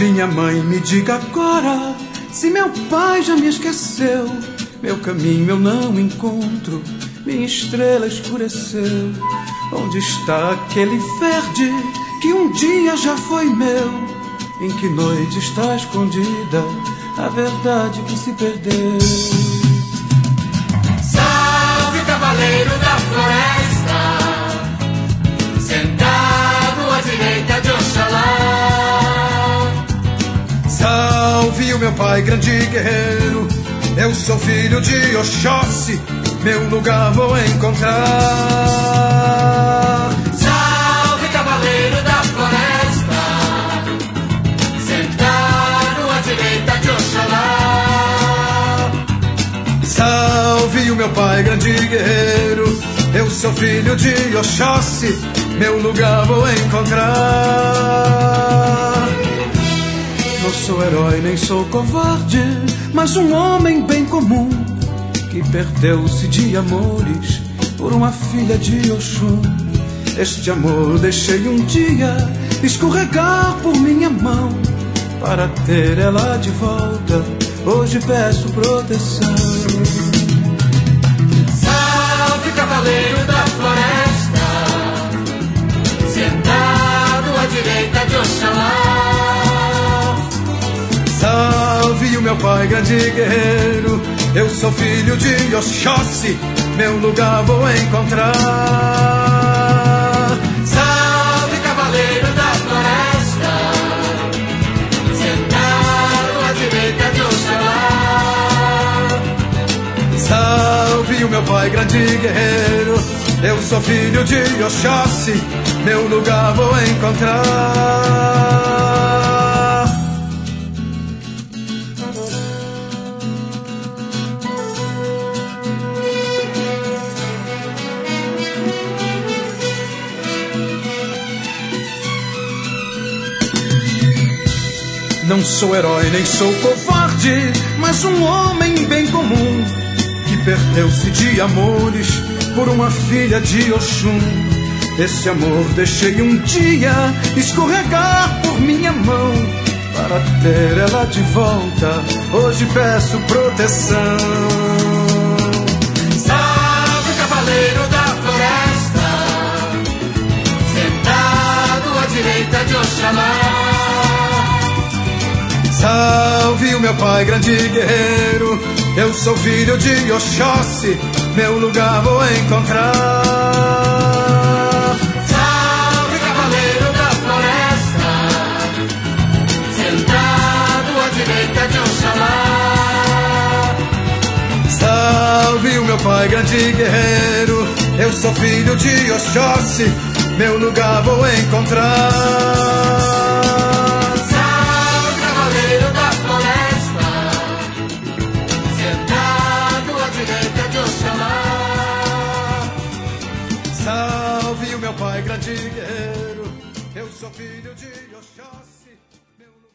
Minha mãe, me diga agora se meu pai já me esqueceu. Meu caminho eu não encontro, minha estrela escureceu. Onde está aquele verde que um dia já foi meu? Em que noite está escondida a verdade que se perdeu? Salve, cavaleiro da floresta, sentado à direita de Oxalá. Salve o meu pai, grande guerreiro, eu sou filho de Oxóssi, meu lugar vou encontrar. Salve, cavaleiro da floresta, sentado à direita de Oxalá. Salve o meu pai, grande guerreiro, eu sou filho de Oxóssi, meu lugar vou encontrar. Não sou herói nem sou covarde, mas um homem bem comum que perdeu-se de amores por uma filha de Oxum. Este amor deixei um dia escorregar por minha mão. Para ter ela de volta, hoje peço proteção. Salve, cavaleiro da floresta, sentado à direita de Oxalá. Salve o meu pai, grande guerreiro, eu sou filho de Oxóssi, meu lugar vou encontrar. Salve, cavaleiro da floresta, sentado à direita de Oxalá. Salve o meu pai, grande guerreiro, eu sou filho de Oxóssi, meu lugar vou encontrar. Não sou herói nem sou covarde, mas um homem bem comum que perdeu-se de amores por uma filha de Oxum. Esse amor deixei um dia escorregar por minha mão. Para ter ela de volta, hoje peço proteção. Salve, cavaleiro da floresta, sentado à direita de Oxalá. Salve o meu pai, grande guerreiro, eu sou filho de Oxóssi, meu lugar vou encontrar. Salve, cavaleiro da floresta, sentado à direita de Oxalá. Salve o meu pai, grande guerreiro, eu sou filho de Oxóssi, meu lugar vou encontrar. Salve o meu pai, grande guerreiro, eu sou filho de Oxóssi.